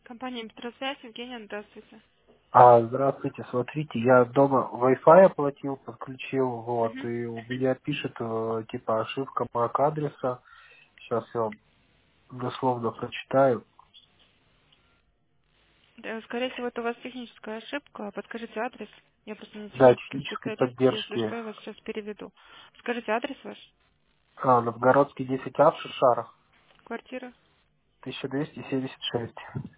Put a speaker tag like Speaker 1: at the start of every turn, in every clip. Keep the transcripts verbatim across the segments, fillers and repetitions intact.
Speaker 1: Компания Петросвязь, Евгения, здравствуйте.
Speaker 2: А, здравствуйте, смотрите, я дома Wi-Fi оплатил, подключил, вот,
Speaker 1: Мгм.
Speaker 2: и у меня пишет, э, типа, ошибка мак адреса. Сейчас я вам дословно прочитаю.
Speaker 1: Да, скорее всего, это у вас техническая ошибка. Подскажите адрес. Я просто не
Speaker 2: Да,
Speaker 1: технический
Speaker 2: технической
Speaker 1: специалист. Если
Speaker 2: поддержки.
Speaker 1: что, я вас сейчас переведу. Скажите адрес ваш,
Speaker 2: А, Новгородский десять А в Шишарах,
Speaker 1: квартира.
Speaker 2: тысяча двести семьдесят шесть.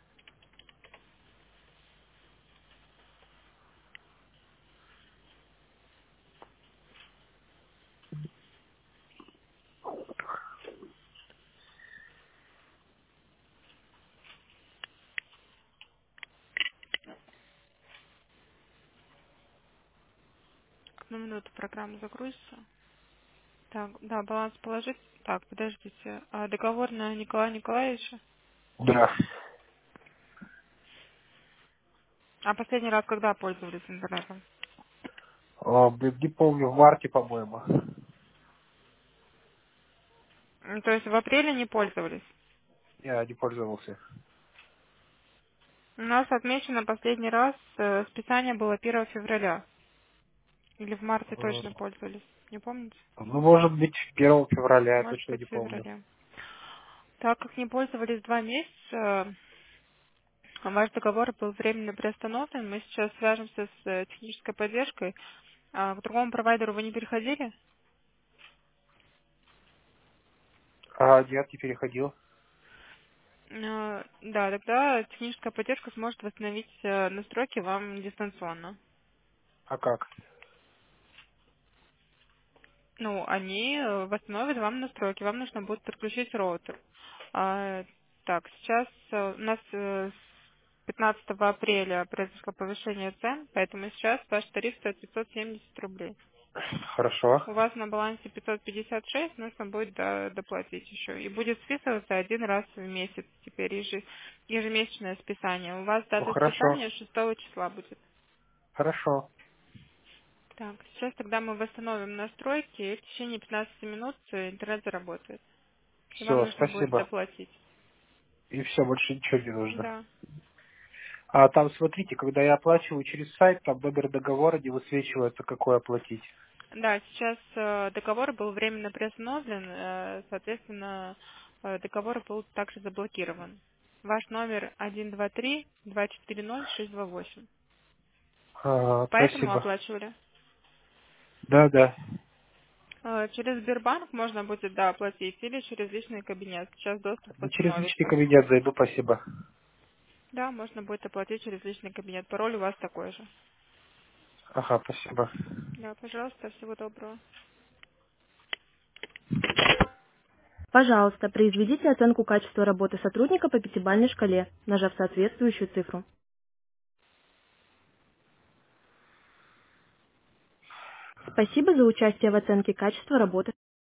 Speaker 1: Одну минуту программа загрузится. Так, да, баланс положить. Так, подождите. А договор на Николая Николаевича?
Speaker 2: Да.
Speaker 1: А последний раз когда пользовались интернетом?
Speaker 2: О, блин, не помню, в марте, по-моему.
Speaker 1: М, То есть в апреле не пользовались?
Speaker 2: Я не пользовался.
Speaker 1: У нас отмечено последний раз э, списание было первого февраля. Или в марте
Speaker 2: М,
Speaker 1: точно пользовались. Не помните?
Speaker 2: Ну, может быть, первого февраля, я
Speaker 1: Может
Speaker 2: точно
Speaker 1: быть,
Speaker 2: не
Speaker 1: в
Speaker 2: помню.
Speaker 1: феврале. Так как не пользовались два месяца, а ваш договор был временно приостановлен, мы сейчас свяжемся с э, технической поддержкой. А к другому провайдеру вы не переходили?
Speaker 2: А, нет, не переходил.
Speaker 1: Э, Да, тогда техническая поддержка сможет восстановить э, настройки вам дистанционно.
Speaker 2: А как?
Speaker 1: Ну, они э, восстановят вам настройки, вам нужно будет подключить роутер. А, Так, сейчас э, у нас э, с пятнадцатого апреля произошло повышение цен, поэтому сейчас ваш тариф стоит пятьсот семьдесят рублей.
Speaker 2: Хорошо.
Speaker 1: У вас на балансе пятьсот пятьдесят шесть, нужно будет до- доплатить еще. И будет списываться один раз в месяц теперь, еже- ежемесячное списание. У вас
Speaker 2: Ну,
Speaker 1: дата
Speaker 2: хорошо.
Speaker 1: списания шестого числа будет.
Speaker 2: Хорошо.
Speaker 1: Так, сейчас тогда мы восстановим настройки, и в течение пятнадцати минут э, интернет заработает. И вам
Speaker 2: Все,
Speaker 1: нужно будет
Speaker 2: спасибо.
Speaker 1: доплатить.
Speaker 2: И все, больше ничего не нужно.
Speaker 1: Да.
Speaker 2: А там, смотрите, когда я оплачиваю через сайт, там номер договора не высвечивается, какой оплатить.
Speaker 1: Да, сейчас э, договор был временно приостановлен, э, соответственно, э, договор был также заблокирован. Ваш номер один два три два четыре ноль шесть два восемь.
Speaker 2: Ага,
Speaker 1: Поэтому
Speaker 2: спасибо.
Speaker 1: оплачивали.
Speaker 2: Да, да.
Speaker 1: Э, Через Сбербанк можно будет, да, оплатить или через личный кабинет. Сейчас доступ
Speaker 2: Ну, через личный
Speaker 1: восстановится.
Speaker 2: кабинет зайду, спасибо.
Speaker 1: Да, можно будет оплатить через личный кабинет. Пароль у вас такой же.
Speaker 2: Ага, спасибо.
Speaker 1: Да, пожалуйста, всего доброго.
Speaker 3: Пожалуйста, произведите оценку качества работы сотрудника по пятибалльной шкале, нажав соответствующую цифру. Спасибо за участие в оценке качества работы.